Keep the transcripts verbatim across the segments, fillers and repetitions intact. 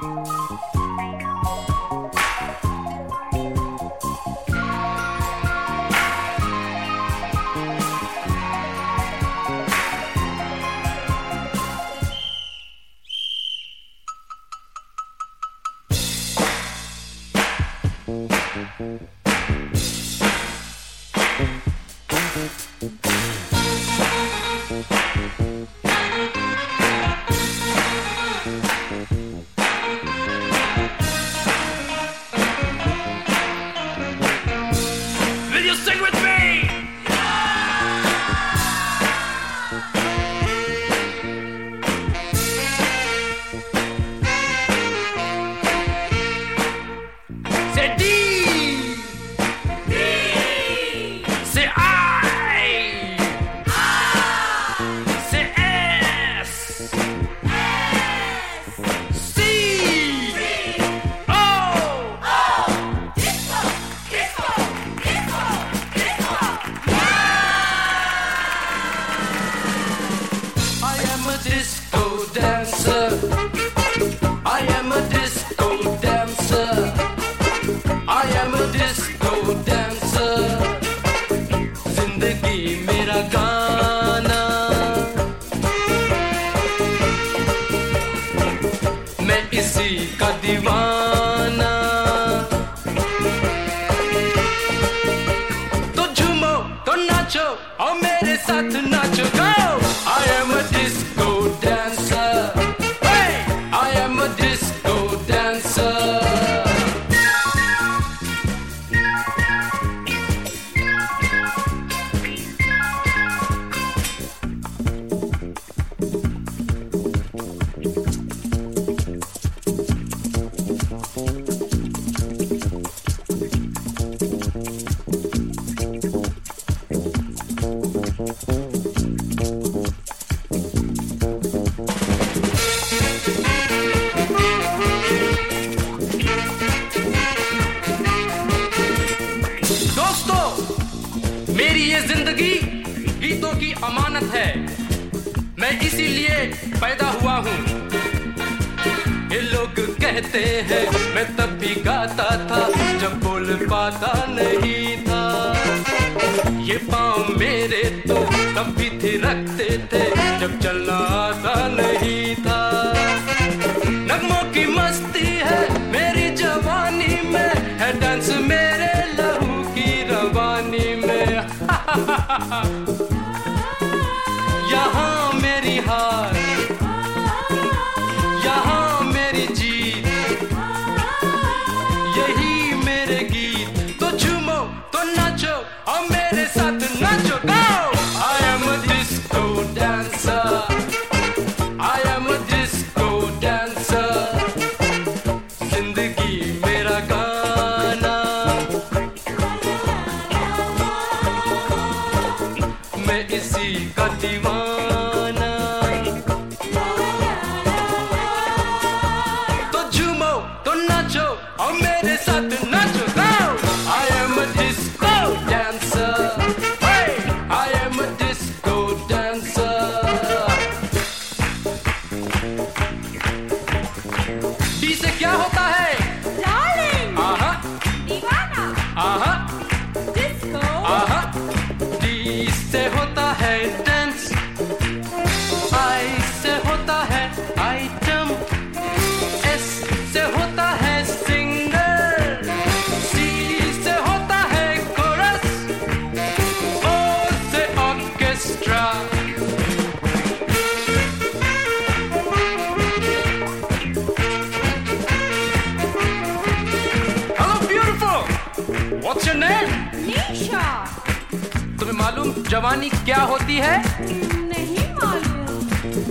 जवानी क्या होती है? नहीं मालूम।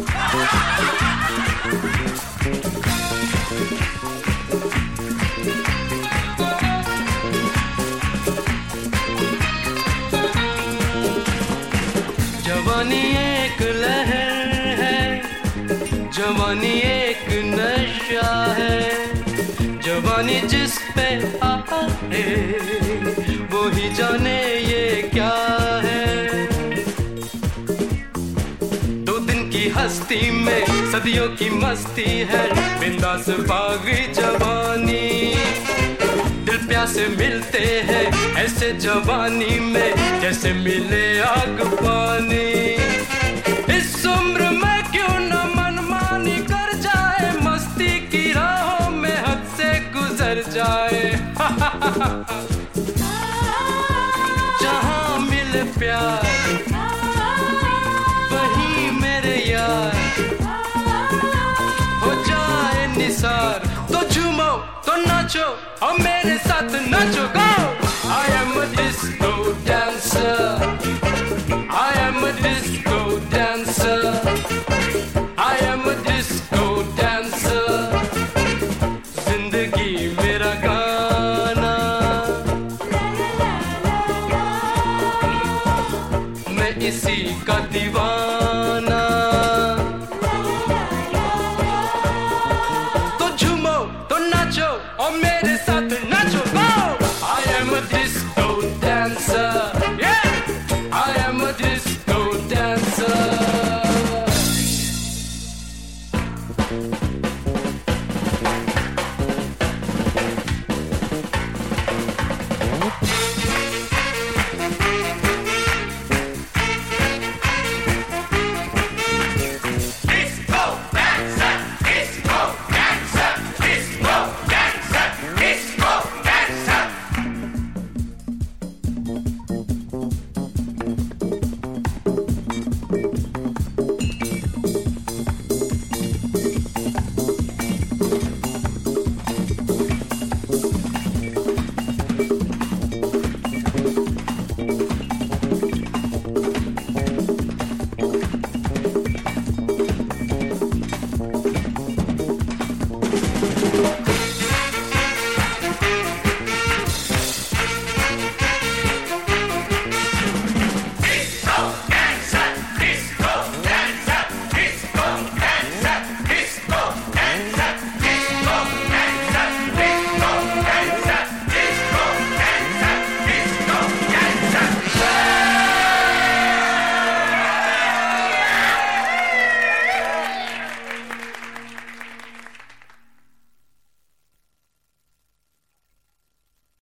जवानी एक लहर है, जवानी एक नशा है, जवानी जिस पे आए वो ही जाने ये क्या है। हस्ती में सदियों की मस्ती है, बिंदास बागी जवानी। दिल प्यासे मिलते हैं ऐसे जवानी में, जैसे मिले आग पानी। इस उम्र में क्यों न मनमानी कर जाए, मस्ती की राहों में हद से गुजर जाए। जहाँ मिले प्यार वहीं मेरे यार, हो जाए निसार। तो झूमो तो नाचो और मेरे साथ नाचो, गो। I am a disco dancer, I am a disco dancer, I am a disco dancer। जिंदगी मेरा गाना, मैं इसी का दीवाना। तो झूमो तो नाचो और मेरे साथ नाचो, गो। I am a disco dancer, yeah, I am a disco dancer।